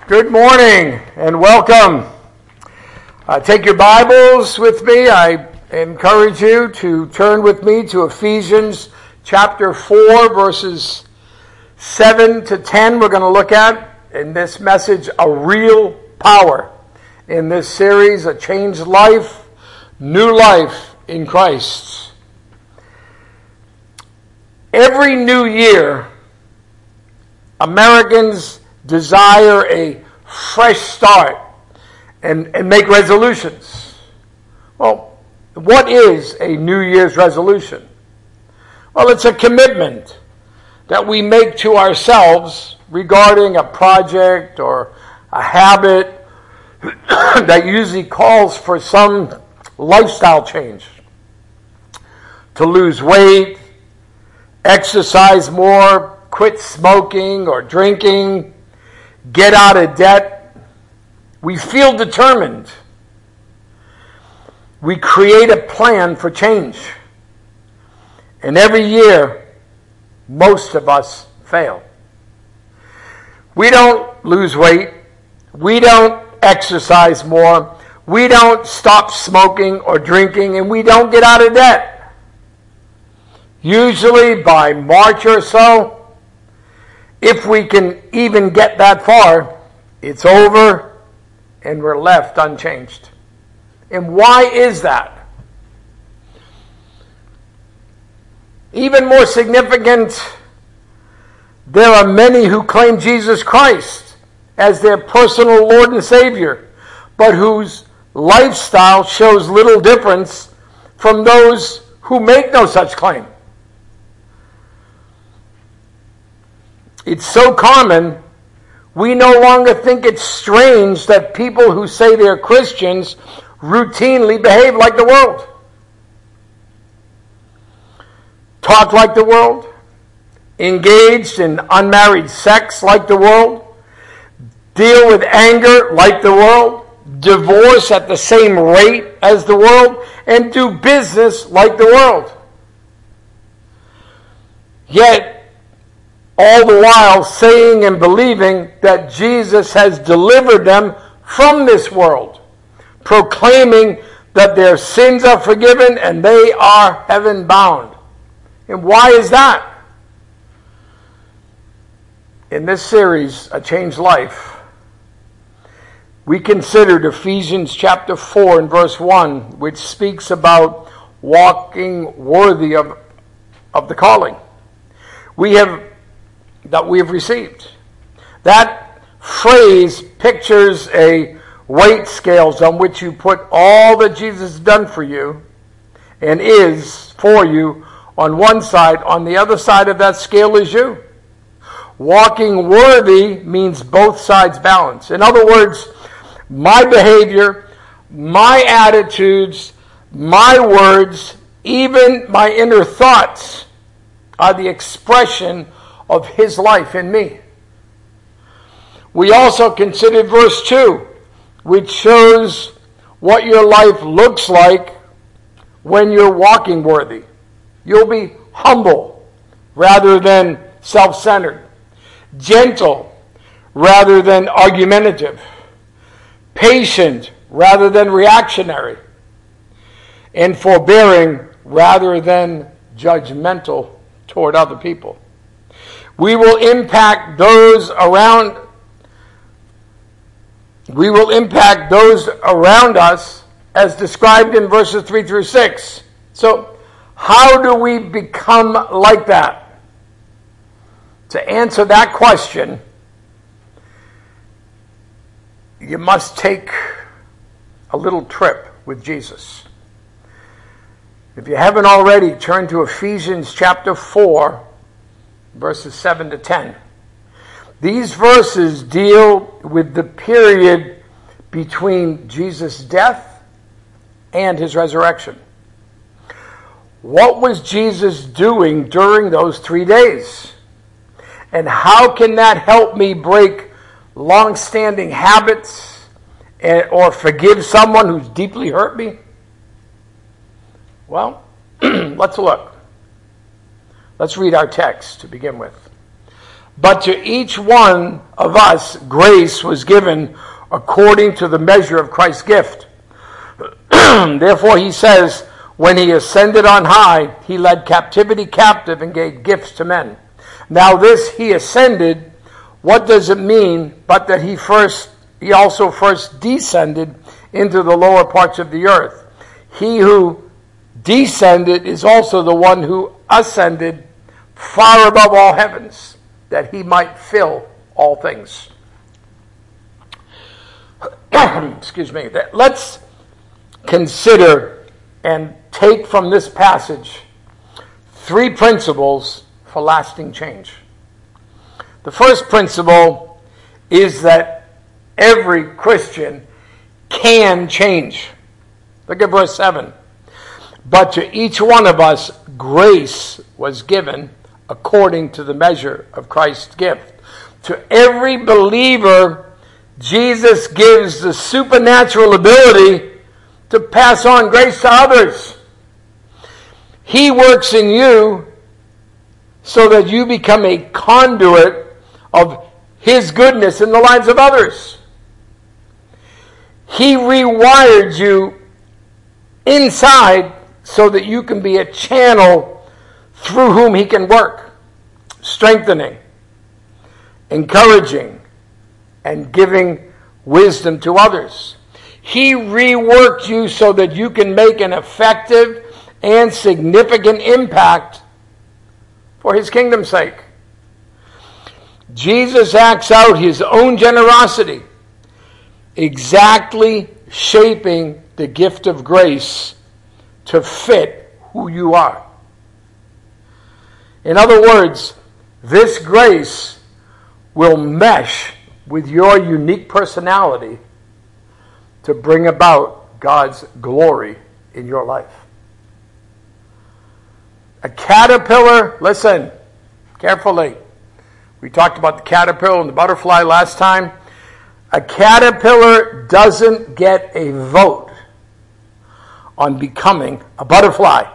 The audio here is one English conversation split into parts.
Good morning and welcome. Take your Bibles with me. I encourage you to turn with me to Ephesians chapter 4, verses 7 to 10. We're going to look at, in this message, a real power. In this series, a changed life, new life in Christ. Every new year, Americans desire a fresh start and make resolutions. Well, what is a New Year's resolution? Well, it's a commitment that we make to ourselves regarding a project or a habit that usually calls for some lifestyle change. To lose weight, exercise more, quit smoking or drinking, get out of debt. We feel determined. We create a plan for change. And every year, most of us fail. We don't lose weight. We don't exercise more. We don't stop smoking or drinking, and we don't get out of debt. Usually by March or so, if we can even get that far, it's over and we're left unchanged. And why is that? Even more significant, there are many who claim Jesus Christ as their personal Lord and Savior, but whose lifestyle shows little difference from those who make no such claim. It's so common, we no longer think it's strange that people who say they're Christians routinely behave like the world. Talk like the world. Engaged in unmarried sex like the world. Deal with anger like the world. Divorce at the same rate as the world. And do business like the world. Yet, all the while saying and believing that Jesus has delivered them from this world, proclaiming that their sins are forgiven and they are heaven bound. And why is that? In this series, A Changed Life, we considered Ephesians chapter 4 and verse 1, which speaks about walking worthy of the calling we have received. That phrase pictures a weight scales on which you put all that Jesus has done for you and is for you on one side. On the other side of that scale is you. Walking worthy means both sides balance. In other words, my behavior, my attitudes, my words, even my inner thoughts are the expression of His life in me. We also considered verse 2, which shows what your life looks like when you're walking worthy. You'll be humble rather than self-centered, gentle rather than argumentative, patient rather than reactionary, and forbearing rather than judgmental toward other people. We will impact those around us as described in verses 3 through 6. So, how do we become like that? To answer that question, you must take a little trip with Jesus. If you haven't already, turn to Ephesians chapter 4, verses 7 to 10. These verses deal with the period between Jesus' death and His resurrection. What was Jesus doing during those 3 days? And how can that help me break long-standing habits or forgive someone who's deeply hurt me? Well, let's look. Let's read our text to begin with. But to each one of us, grace was given according to the measure of Christ's gift. Therefore, he says, when he ascended on high, he led captivity captive and gave gifts to men. Now this he ascended, what does it mean but that he also first descended into the lower parts of the earth? He who descended is also the one who ascended far above all heavens, that he might fill all things. Excuse me. Let's consider and take from this passage 3 principles for lasting change. The first principle is that every Christian can change. Look at verse 7. But to each one of us grace was given according to the measure of Christ's gift. To every believer, Jesus gives the supernatural ability to pass on grace to others. He works in you so that you become a conduit of His goodness in the lives of others. He rewired you inside so that you can be a channel through whom He can work, strengthening, encouraging, and giving wisdom to others. He reworked you so that you can make an effective and significant impact for His kingdom's sake. Jesus acts out His own generosity, exactly shaping the gift of grace to fit who you are. In other words, this grace will mesh with your unique personality to bring about God's glory in your life. A caterpillar, listen carefully. We talked about the caterpillar and the butterfly last time. A caterpillar doesn't get a vote on becoming a butterfly.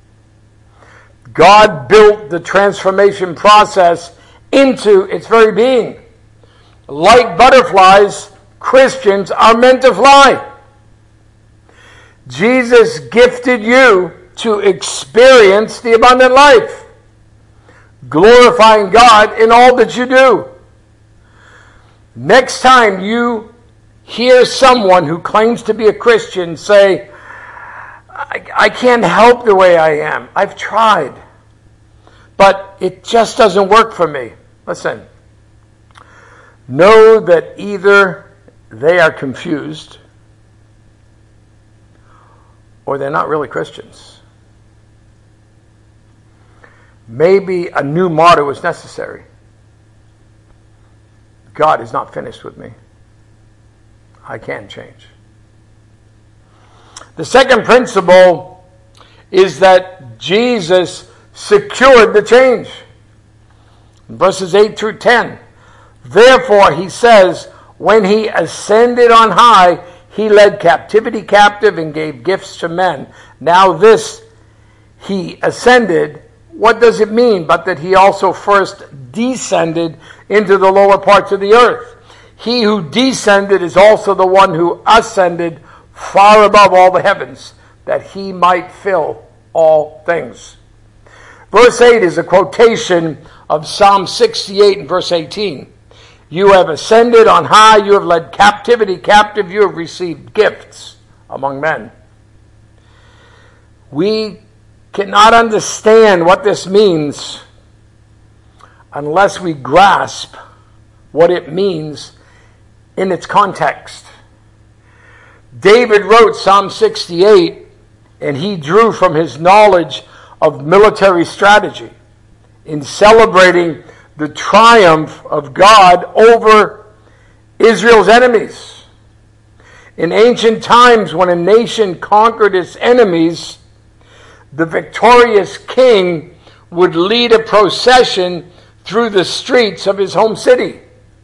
God built the transformation process into its very being. Like butterflies, Christians are meant to fly. Jesus gifted you to experience the abundant life, glorifying God in all that you do. Next time you hear someone who claims to be a Christian say, I can't help the way I am. I've tried, but it just doesn't work for me. Listen, know that either they are confused or they're not really Christians. Maybe a new motto is necessary. God is not finished with me. I can change. The second principle is that Jesus secured the change. In verses 8 through 10. Therefore, he says, when he ascended on high, he led captivity captive and gave gifts to men. Now this, he ascended, what does it mean but that he also first descended into the lower parts of the earth? He who descended is also the one who ascended far above all the heavens, that he might fill all things. Verse 8 is a quotation of Psalm 68 and verse 18. You have ascended on high, you have led captivity captive, you have received gifts among men. We cannot understand what this means unless we grasp what it means in its context. David wrote Psalm 68, and he drew from his knowledge of military strategy in celebrating the triumph of God over Israel's enemies. In ancient times, when a nation conquered its enemies, the victorious king would lead a procession through the streets of his home city.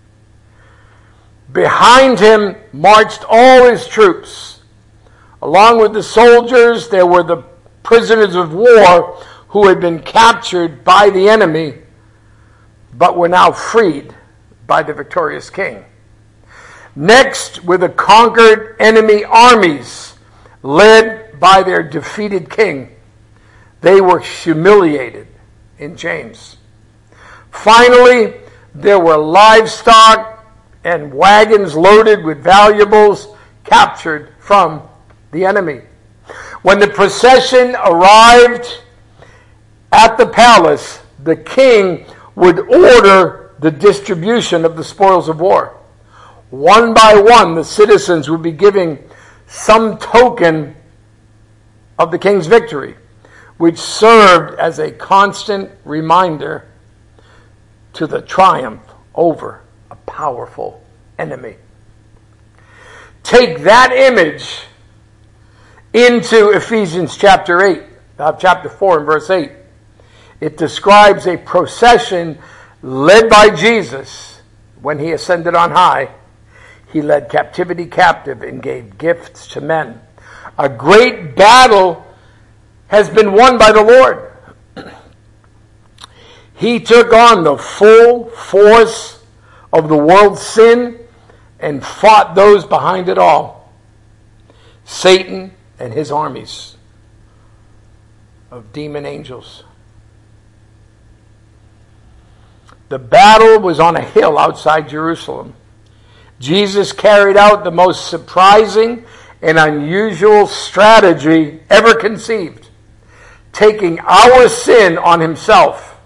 Behind him marched all his troops. Along with the soldiers, there were the prisoners of war who had been captured by the enemy, but were now freed by the victorious king. Next were the conquered enemy armies, led by their defeated king. They were humiliated in chains. Finally, there were livestock and wagons loaded with valuables captured from the enemy. When the procession arrived at the palace, the king would order the distribution of the spoils of war. One by one, the citizens would be giving some token of the king's victory, which served as a constant reminder to the triumph over a powerful enemy. Take that image into Ephesians chapter 8, chapter 4 and verse 8. It describes a procession led by Jesus when he ascended on high. He led captivity captive and gave gifts to men. A great battle has been won by the Lord. He took on the full force of the world's sin and fought those behind it all. Satan and his armies of demon angels. The battle was on a hill outside Jerusalem. Jesus carried out the most surprising and unusual strategy ever conceived, taking our sin on himself,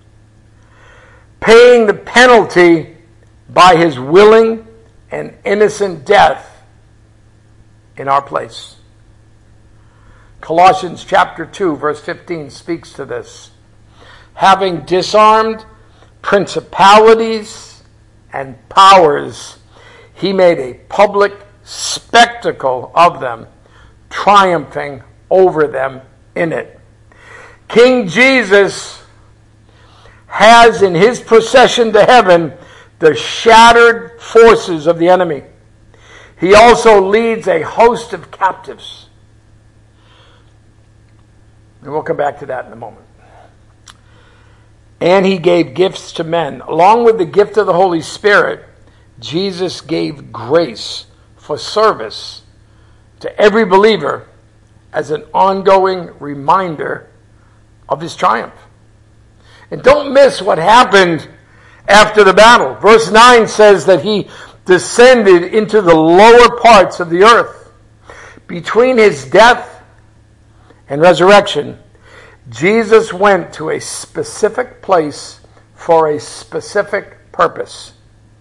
paying the penalty by his willing and innocent death in our place. Colossians chapter 2, verse 15 speaks to this. Having disarmed principalities and powers, he made a public spectacle of them, triumphing over them in it. King Jesus has in his procession to heaven the shattered forces of the enemy. He also leads a host of captives. And we'll come back to that in a moment. And he gave gifts to men. Along with the gift of the Holy Spirit, Jesus gave grace for service to every believer as an ongoing reminder of his triumph. And don't miss what happened after the battle. Verse 9 says that he descended into the lower parts of the earth. Between his death and resurrection, Jesus went to a specific place for a specific purpose.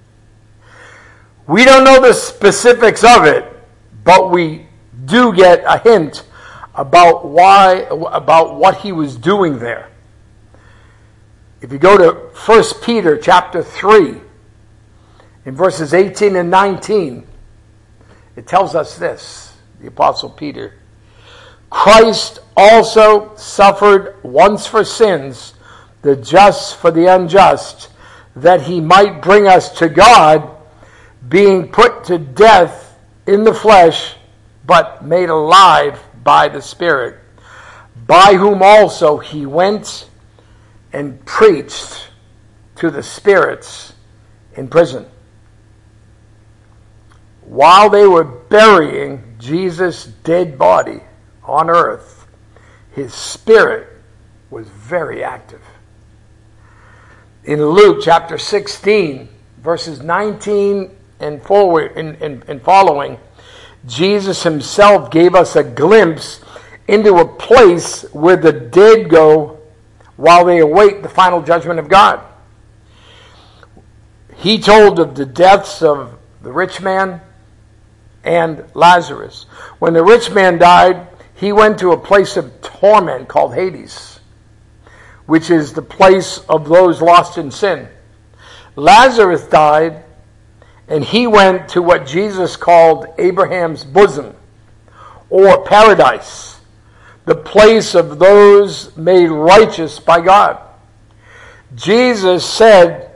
We don't know the specifics of it, but we do get a hint about what he was doing there. If you go to 1 Peter chapter 3, in verses 18 and 19, it tells us this, the Apostle Peter. Christ also suffered once for sins, the just for the unjust, that he might bring us to God, being put to death in the flesh, but made alive by the Spirit, by whom also he went and preached to the spirits in prison. While they were burying Jesus' dead body on earth, his spirit was very active. In Luke chapter 16, verses 19 and forward and following, Jesus himself gave us a glimpse into a place where the dead go while they await the final judgment of God. He told of the deaths of the rich man and Lazarus. When the rich man died, he went to a place of torment called Hades, which is the place of those lost in sin. Lazarus died, and he went to what Jesus called Abraham's bosom, or paradise, the place of those made righteous by God. Jesus said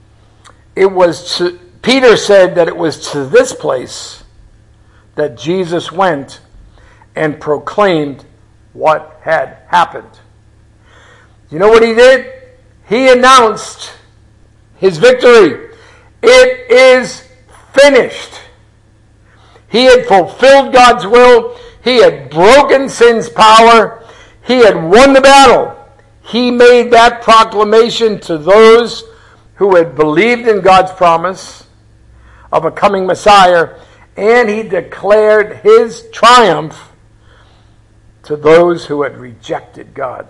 Peter said that it was to this place that Jesus went and proclaimed what had happened. You know what he did? He announced his victory. It is finished. He had fulfilled God's will. He had broken sin's power. He had won the battle. He made that proclamation to those who had believed in God's promise of a coming Messiah, and he declared his triumph to those who had rejected God.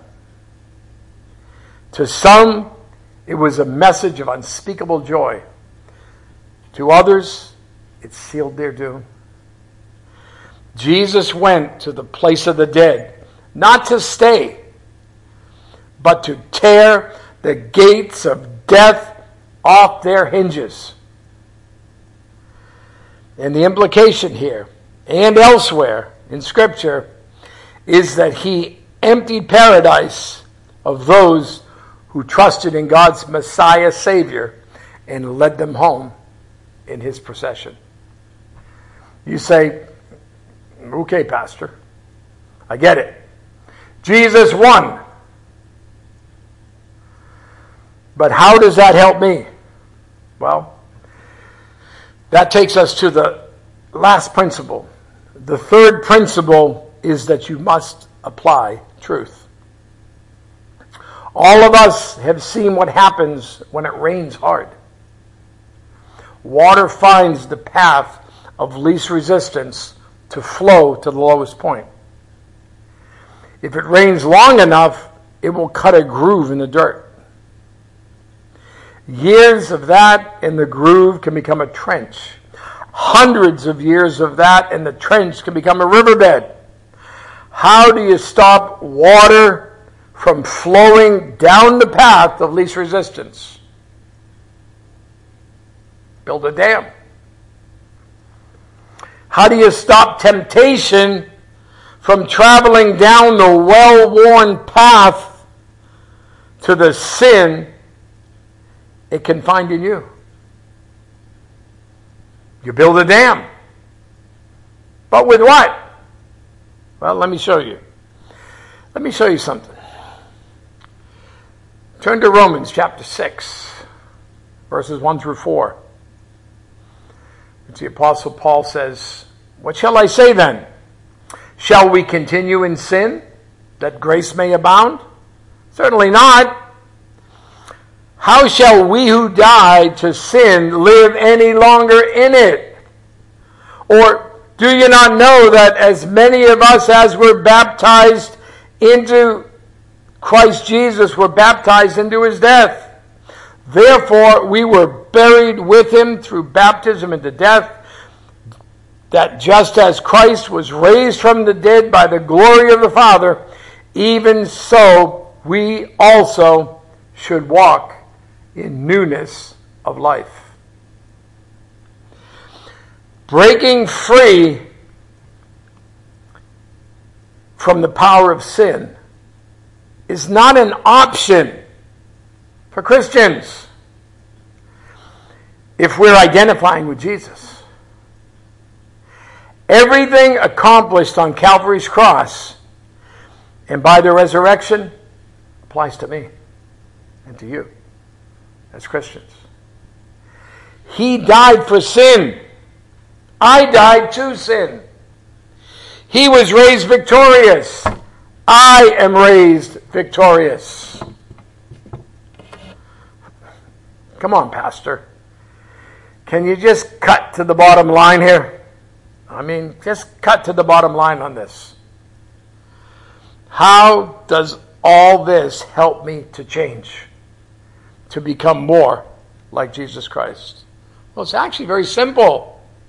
To some, it was a message of unspeakable joy. To others, it sealed their doom. Jesus went to the place of the dead, not to stay, but to tear the gates of death off their hinges. And the implication here, and elsewhere in Scripture, is that he emptied paradise of those who trusted in God's Messiah Savior and led them home in his procession. You say, okay, Pastor, I get it. Jesus won. But how does that help me? Well, that takes us to the last principle. The third principle is that you must apply truth. All of us have seen what happens when it rains hard. Water finds the path of least resistance to flow to the lowest point. If it rains long enough, it will cut a groove in the dirt. Years of that and the groove can become a trench. Hundreds of years of that and the trench can become a riverbed. How do you stop water from flowing down the path of least resistance? Build a dam. How do you stop temptation from traveling down the well-worn path to the sin it can find in you? You build a dam. But with what? Well, let me show you. Let me show you something. Turn to Romans chapter 6, verses 1 through 4. The Apostle Paul says, "What shall I say then? Shall we continue in sin, that grace may abound? Certainly not. How shall we who died to sin live any longer in it? Or do you not know that as many of us as were baptized into Christ Jesus were baptized into his death? Therefore we were buried with him through baptism into death, that just as Christ was raised from the dead by the glory of the Father, even so we also should walk in newness of life." Breaking free from the power of sin is not an option for Christians if we're identifying with Jesus. Everything accomplished on Calvary's cross and by the resurrection applies to me and to you as Christians. He died for sin. I died to sin. He was raised victorious. I am raised victorious. Come on, Pastor. Can you just cut to the bottom line here? I mean, just cut to the bottom line on this. How does all this help me to change, to become more like Jesus Christ? Well, it's actually very simple.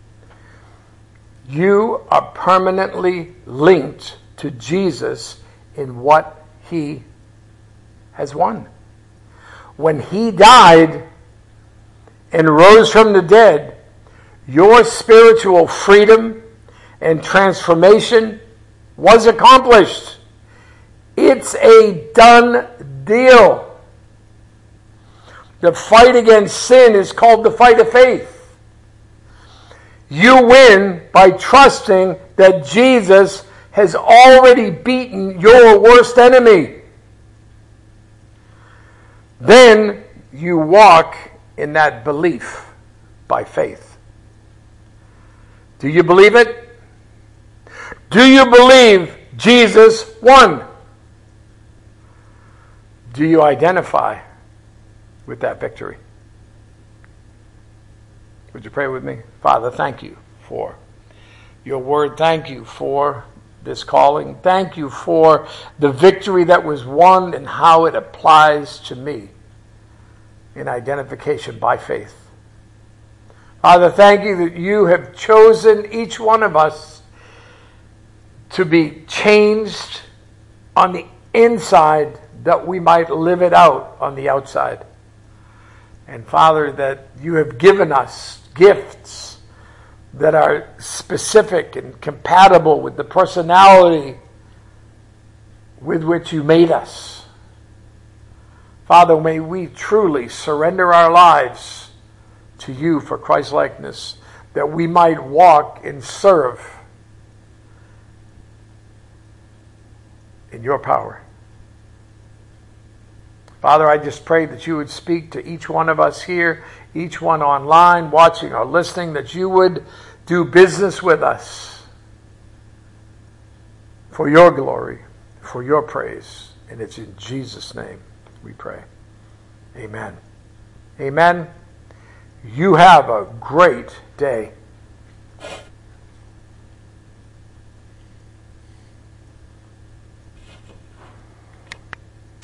You are permanently linked to Jesus in what he has won. When he died and rose from the dead, your spiritual freedom and transformation was accomplished. It's a done deal. The fight against sin is called the fight of faith. You win by trusting that Jesus has already beaten your worst enemy. Then you walk in that belief by faith. Do you believe it? Do you believe Jesus won? Do you identify with that victory? Would you pray with me? Father, thank you for your word. Thank you for this calling. Thank you for the victory that was won and how it applies to me in identification by faith. Father, thank you that you have chosen each one of us to be changed on the inside that we might live it out on the outside. And Father, that you have given us gifts that are specific and compatible with the personality with which you made us. Father, may we truly surrender our lives to you for Christ-likeness, that we might walk and serve in your power. Father, I just pray that you would speak to each one of us here, each one online, watching or listening, that you would do business with us for your glory, for your praise. And it's in Jesus' name we pray. Amen. Amen. You have a great day.